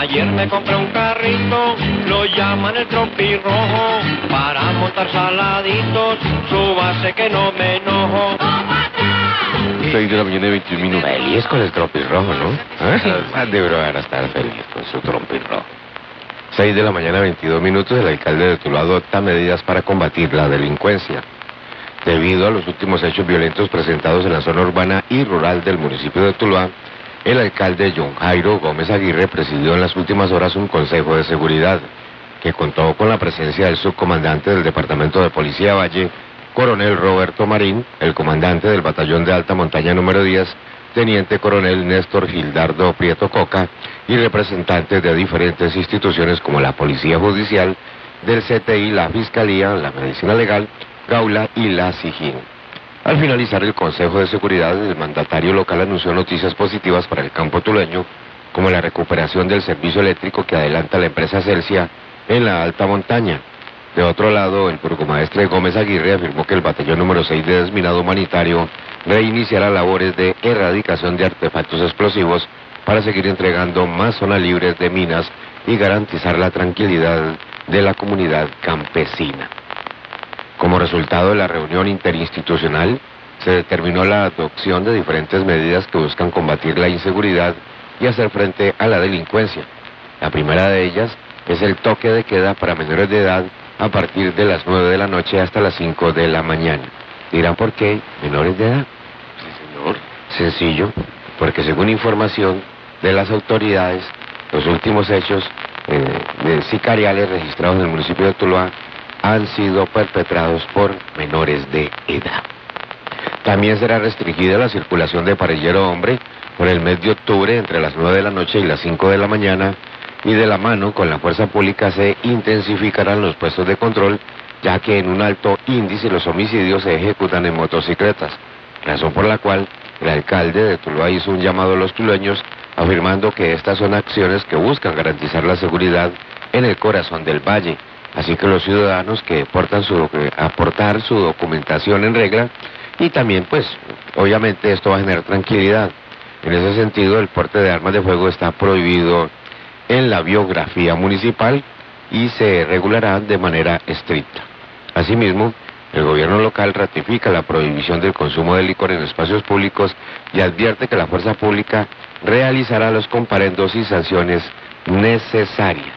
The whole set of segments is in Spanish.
Ayer me compré un carrito, lo llaman el tropirrojo, para montar saladitos, súbase que no me enojo. 6 de la mañana y 21 minutos. Feliz con el tropirrojo, ¿no? Deberá estar feliz con su tropirrojo. 6 de la mañana, 22 minutos, el alcalde de Tuluá adopta medidas para combatir la delincuencia. Debido a los últimos hechos violentos presentados en la zona urbana y rural del municipio de Tuluá, el alcalde John Jairo Gómez Aguirre presidió en las últimas horas un consejo de seguridad, que contó con la presencia del subcomandante del Departamento de Policía Valle, coronel Roberto Marín, el comandante del Batallón de Alta Montaña número 10, teniente coronel Néstor Gildardo Prieto Coca, y representantes de diferentes instituciones como la Policía Judicial, del CTI, la Fiscalía, la Medicina Legal, Gaula y la SIJIN. Al finalizar el Consejo de Seguridad, el mandatario local anunció noticias positivas para el campo tulueño, como la recuperación del servicio eléctrico que adelanta la empresa Celsia en la alta montaña. De otro lado, el burgomaestre Gómez Aguirre afirmó que el batallón número 6 de desminado humanitario reiniciará labores de erradicación de artefactos explosivos para seguir entregando más zonas libres de minas y garantizar la tranquilidad de la comunidad campesina. Como resultado de la reunión interinstitucional, se determinó la adopción de diferentes medidas que buscan combatir la inseguridad y hacer frente a la delincuencia. La primera de ellas es el toque de queda para menores de edad a partir de las 9 de la noche hasta las 5 de la mañana. Dirán, ¿por qué menores de edad? Sí, señor. Sencillo, porque según información de las autoridades, los últimos hechos sicariales registrados en el municipio de Tuluá han sido perpetrados por menores de edad. También será restringida la circulación de parrillero hombre por el mes de octubre entre las 9 de la noche y las 5 de la mañana, y de la mano con la fuerza pública se intensificarán los puestos de control, ya que en un alto índice los homicidios se ejecutan en motocicletas, razón por la cual el alcalde de Tuluá hizo un llamado a los tulueños afirmando que estas son acciones que buscan garantizar la seguridad en el corazón del valle. Así que los ciudadanos que aportar su documentación en regla, y también pues obviamente esto va a generar tranquilidad. En ese sentido, el porte de armas de fuego está prohibido en la biografía municipal y se regulará de manera estricta. Asimismo, el gobierno local ratifica la prohibición del consumo de licor en espacios públicos y advierte que la fuerza pública realizará los comparendos y sanciones necesarias.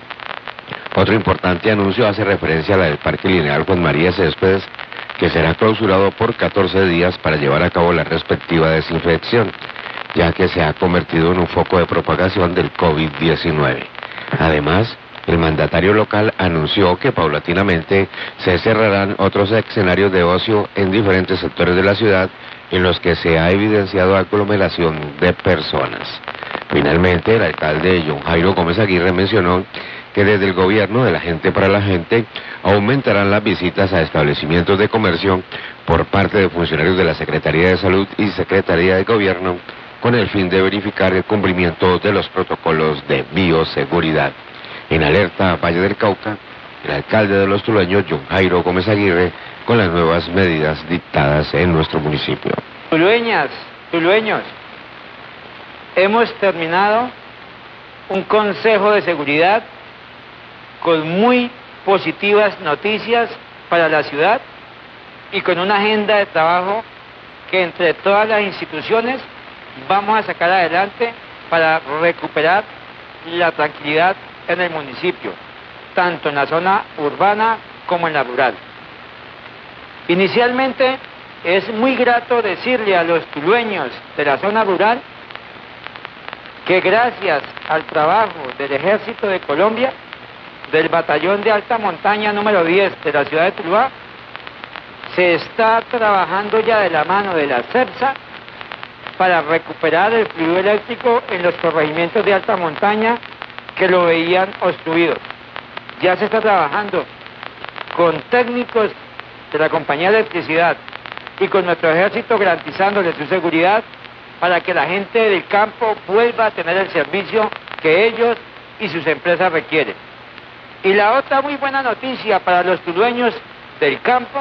Otro importante anuncio hace referencia a la del Parque Lineal Juan María Céspedes, que será clausurado por 14 días para llevar a cabo la respectiva desinfección, ya que se ha convertido en un foco de propagación del COVID-19. Además, el mandatario local anunció que paulatinamente se cerrarán otros escenarios de ocio en diferentes sectores de la ciudad en los que se ha evidenciado aglomeración de personas. Finalmente, el alcalde John Jairo Gómez Aguirre mencionó que desde el gobierno de la gente para la gente aumentarán las visitas a establecimientos de comercio por parte de funcionarios de la Secretaría de Salud y Secretaría de Gobierno con el fin de verificar el cumplimiento de los protocolos de bioseguridad. En alerta Valle del Cauca, el alcalde de los tulueños, John Jairo Gómez Aguirre, con las nuevas medidas dictadas en nuestro municipio. Tulueñas, tulueños, hemos terminado un consejo de seguridad con muy positivas noticias para la ciudad y con una agenda de trabajo que entre todas las instituciones vamos a sacar adelante para recuperar la tranquilidad en el municipio, tanto en la zona urbana como en la rural. Inicialmente es muy grato decirle a los tulueños de la zona rural que gracias al trabajo del Ejército de Colombia, del Batallón de Alta Montaña número 10 de la ciudad de Tuluá, se está trabajando ya de la mano de la CEPSA para recuperar el fluido eléctrico en los corregimientos de alta montaña que lo veían obstruido. Ya se está trabajando con técnicos de la compañía de electricidad y con nuestro ejército garantizándole su seguridad para que la gente del campo vuelva a tener el servicio que ellos y sus empresas requieren. Y la otra muy buena noticia para los tulueños del campo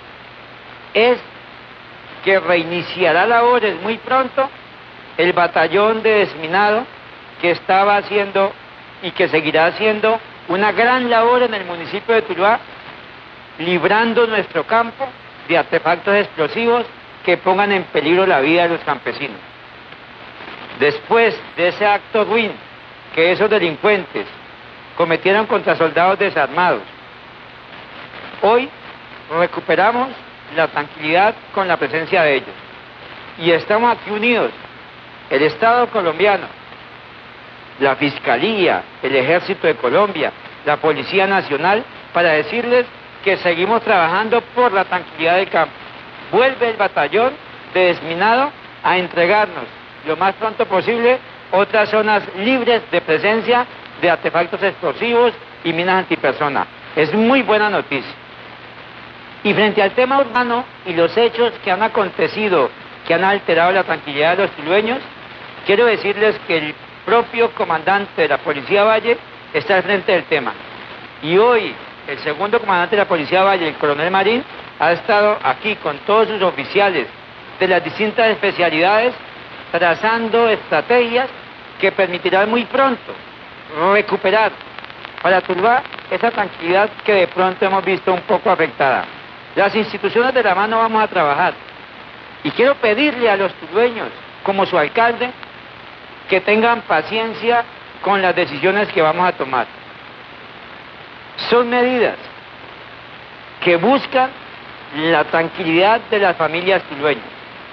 es que reiniciará labores muy pronto el batallón de desminado que estaba haciendo y que seguirá haciendo una gran labor en el municipio de Tuluá, librando nuestro campo de artefactos explosivos que pongan en peligro la vida de los campesinos. Después de ese acto ruin que esos delincuentes cometieron contra soldados desarmados, hoy recuperamos la tranquilidad con la presencia de ellos. Y estamos aquí unidos, el Estado colombiano, la Fiscalía, el Ejército de Colombia, la Policía Nacional, para decirles que seguimos trabajando por la tranquilidad del campo. Vuelve el batallón de desminado a entregarnos lo más pronto posible otras zonas libres de presencia de artefactos explosivos y minas antipersona. Es muy buena noticia. Y frente al tema urbano y los hechos que han acontecido, que han alterado la tranquilidad de los tulueños, quiero decirles que el propio comandante de la Policía Valle está al frente del tema. Y hoy el segundo comandante de la Policía Valle, el coronel Marín, ha estado aquí con todos sus oficiales de las distintas especialidades, trazando estrategias que permitirán muy pronto recuperar para Tuluá esa tranquilidad que de pronto hemos visto un poco afectada. Las instituciones de la mano vamos a trabajar. Y quiero pedirle a los tulueños, como su alcalde, que tengan paciencia con las decisiones que vamos a tomar. Son medidas que buscan la tranquilidad de las familias tulueñas.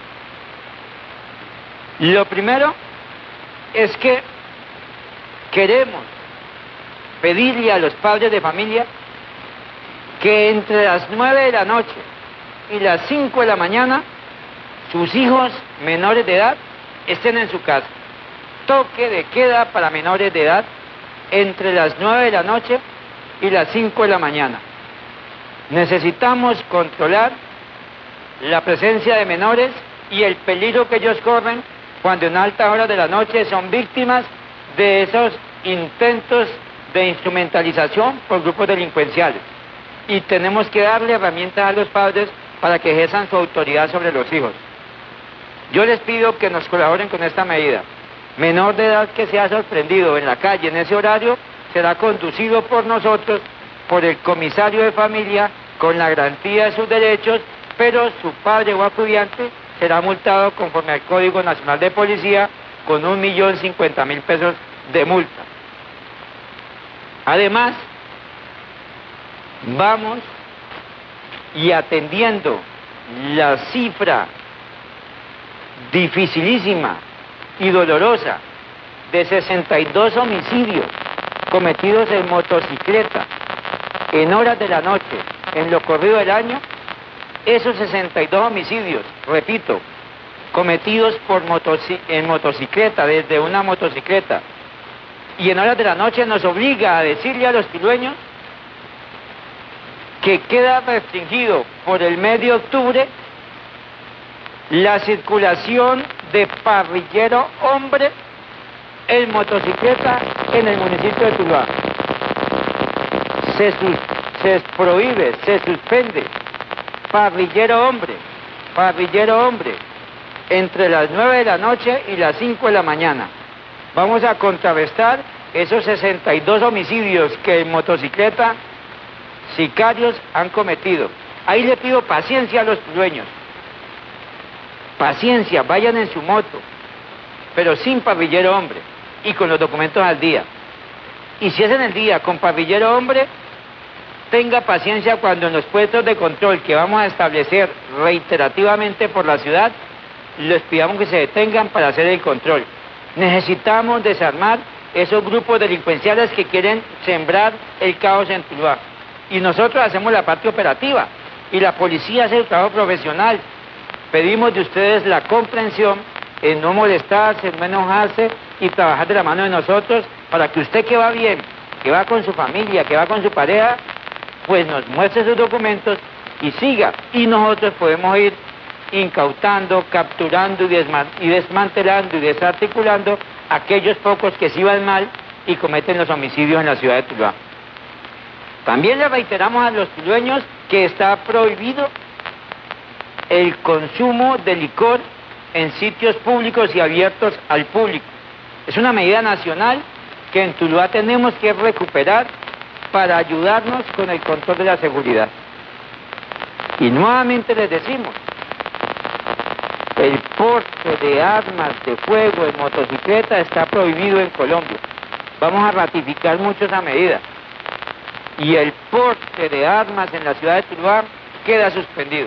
Lo primero es que queremos pedirle a los padres de familia que entre las 9 de la noche y las 5 de la mañana sus hijos menores de edad estén en su casa. Toque de queda para menores de edad entre las 9 de la noche y las 5 de la mañana. Necesitamos controlar la presencia de menores y el peligro que ellos corren cuando en altas horas de la noche son víctimas de esos intentos de instrumentalización por grupos delincuenciales. Y tenemos que darle herramientas a los padres para que ejerzan su autoridad sobre los hijos. Yo les pido que nos colaboren con esta medida. Menor de edad que sea sorprendido en la calle en ese horario será conducido por nosotros, por el comisario de familia, con la garantía de sus derechos, pero su padre o acudiante será multado conforme al Código Nacional de Policía con 1.050.000 pesos de multa. Además, vamos y atendiendo la cifra dificilísima y dolorosa de 62 homicidios cometidos en motocicleta en horas de la noche en lo corrido del año, esos 62 homicidios, repito, cometidos en motocicleta, desde una motocicleta, y en horas de la noche nos obliga a decirle a los tulueños que queda restringido por el mes de octubre la circulación de parrillero hombre en motocicleta en el municipio de Tuluá. Se prohíbe, se suspende parrillero hombre, entre las 9 de la noche y las 5 de la mañana. Vamos a contrarrestar esos 62 homicidios que en motocicleta sicarios han cometido. Ahí le pido paciencia a los dueños. Paciencia, vayan en su moto, pero sin parrillero hombre y con los documentos al día. Y si es en el día con parrillero hombre, tenga paciencia cuando en los puestos de control que vamos a establecer reiterativamente por la ciudad, les pidamos que se detengan para hacer el control. Necesitamos desarmar esos grupos delincuenciales que quieren sembrar el caos en Tuluá. Y nosotros hacemos la parte operativa y la policía hace el trabajo profesional. Pedimos de ustedes la comprensión en no molestarse, en no enojarse y trabajar de la mano de nosotros para que usted que va bien, que va con su familia, que va con su pareja, pues nos muestre sus documentos y siga. Y nosotros podemos ir incautando, capturando y desmantelando y desarticulando aquellos pocos que sí van mal y cometen los homicidios en la ciudad de Tuluá. También le reiteramos a los tulueños que está prohibido el consumo de licor en sitios públicos y abiertos al público. Es una medida nacional que en Tuluá tenemos que recuperar para ayudarnos con el control de la seguridad. Y nuevamente les decimos, el porte de armas de fuego en motocicleta está prohibido en Colombia. Vamos a ratificar mucho esa medida. Y el porte de armas en la ciudad de Tuluá queda suspendido.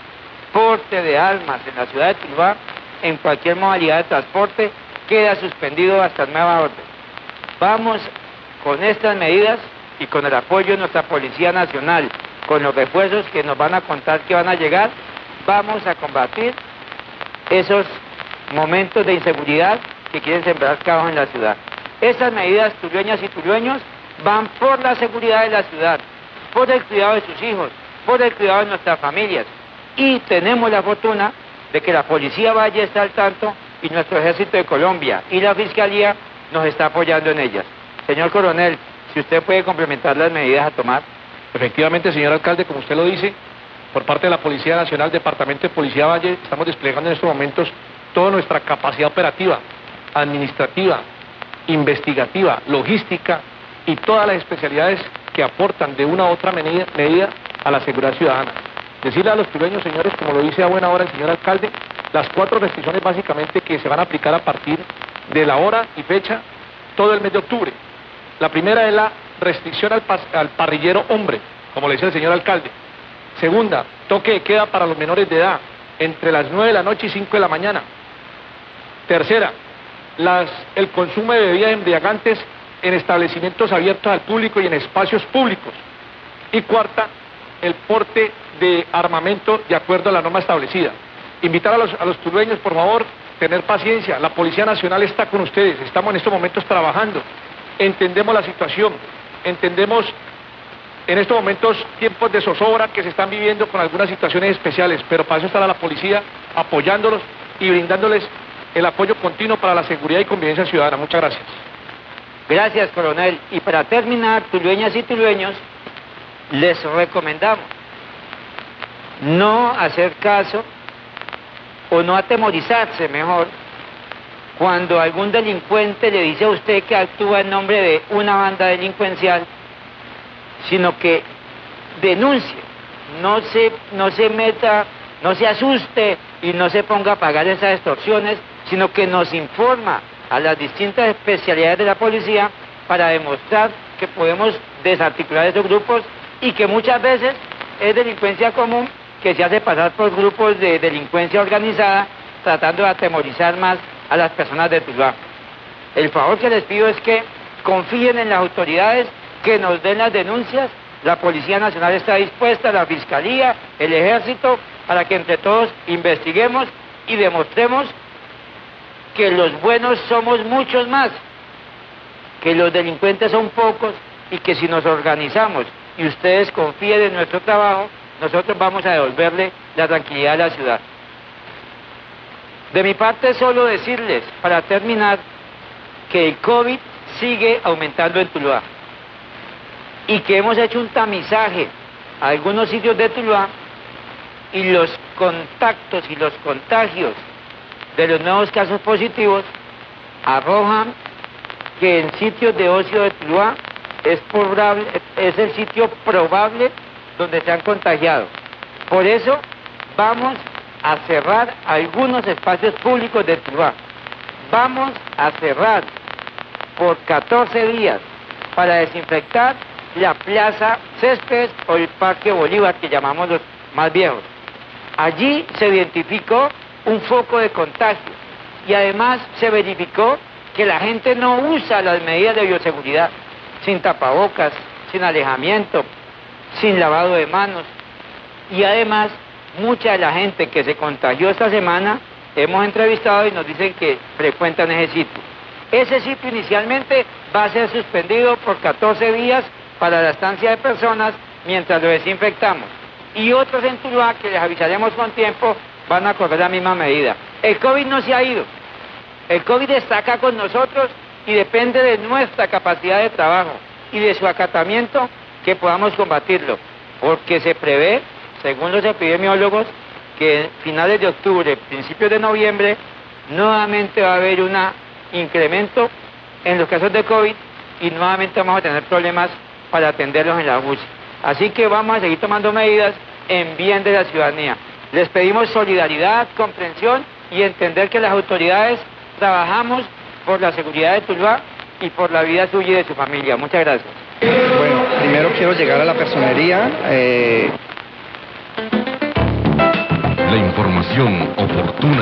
Porte de armas en la ciudad de Tuluá, en cualquier modalidad de transporte, queda suspendido hasta nueva orden. Vamos con estas medidas y con el apoyo de nuestra Policía Nacional, con los refuerzos que nos van a contar que van a llegar, vamos a combatir esos momentos de inseguridad que quieren sembrar caos en la ciudad. Esas medidas, tulueñas y tulueños, van por la seguridad de la ciudad, por el cuidado de sus hijos, por el cuidado de nuestras familias. Y tenemos la fortuna de que la Policía Valle está al tanto y nuestro Ejército de Colombia y la Fiscalía nos está apoyando en ellas. Señor Coronel, si usted puede complementar las medidas a tomar. Efectivamente, señor alcalde, como usted lo dice, por parte de la Policía Nacional, Departamento de Policía Valle, estamos desplegando en estos momentos toda nuestra capacidad operativa, administrativa, investigativa, logística y todas las especialidades que aportan de una u otra medida a la seguridad ciudadana. Decirle a los tulueños, señores, como lo dice a buena hora el señor alcalde, las 4 restricciones básicamente que se van a aplicar a partir de la hora y fecha todo el mes de octubre. La primera es la restricción al parrillero hombre, como le dice el señor alcalde. Segunda, toque de queda para los menores de edad, entre las 9 de la noche y 5 de la mañana. Tercera, el consumo de bebidas embriagantes en establecimientos abiertos al público y en espacios públicos. Y cuarta, el porte de armamento de acuerdo a la norma establecida. Invitar a los tulueños, por favor, tener paciencia. La Policía Nacional está con ustedes, estamos en estos momentos trabajando. Entendemos la situación, entendemos en estos momentos tiempos de zozobra que se están viviendo con algunas situaciones especiales, pero para eso estará la policía apoyándolos y brindándoles el apoyo continuo para la seguridad y convivencia ciudadana. Muchas gracias. Gracias, coronel. Y para terminar, tulueñas y tulueños, les recomendamos no hacer caso o no atemorizarse, mejor, cuando algún delincuente le dice a usted que actúa en nombre de una banda delincuencial, sino que denuncie, no se meta, no se asuste y no se ponga a pagar esas extorsiones, sino que nos informa a las distintas especialidades de la policía para demostrar que podemos desarticular esos grupos y que muchas veces es delincuencia común que se hace pasar por grupos de delincuencia organizada tratando de atemorizar más a las personas de Tuluá. El favor que les pido es que confíen en las autoridades, que nos den las denuncias. La Policía Nacional está dispuesta, la Fiscalía, el Ejército, para que entre todos investiguemos y demostremos que los buenos somos muchos más, que los delincuentes son pocos y que si nos organizamos y ustedes confíen en nuestro trabajo, nosotros vamos a devolverle la tranquilidad a la ciudad. De mi parte, solo decirles, para terminar, que el COVID sigue aumentando en Tuluá y que hemos hecho un tamizaje a algunos sitios de Tuluá y los contactos y los contagios de los nuevos casos positivos arrojan que en sitios de ocio de Tuluá es el sitio probable donde se han contagiado. Por eso vamos a cerrar algunos espacios públicos de Tuluá. Vamos a cerrar por 14 días para desinfectar la Plaza Céspedes o el Parque Bolívar, que llamamos los más viejos. Allí se identificó un foco de contagio y además se verificó que la gente no usa las medidas de bioseguridad, sin tapabocas, sin alejamiento, sin lavado de manos. Y además, mucha de la gente que se contagió esta semana, hemos entrevistado y nos dicen que frecuentan ese sitio. Ese sitio inicialmente va a ser suspendido por 14 días para la estancia de personas mientras lo desinfectamos. Y otros en Tuluá, que les avisaremos con tiempo, van a correr la misma medida. El COVID no se ha ido. El COVID está acá con nosotros y depende de nuestra capacidad de trabajo y de su acatamiento que podamos combatirlo. Porque se prevé, según los epidemiólogos, que en finales de octubre, principios de noviembre, nuevamente va a haber un incremento en los casos de COVID y nuevamente vamos a tener problemas para atenderlos en la UCI. Así que vamos a seguir tomando medidas en bien de la ciudadanía. Les pedimos solidaridad, comprensión y entender que las autoridades trabajamos por la seguridad de Tuluá y por la vida suya y de su familia. Muchas gracias. Bueno, primero quiero llegar a la personería. La información oportuna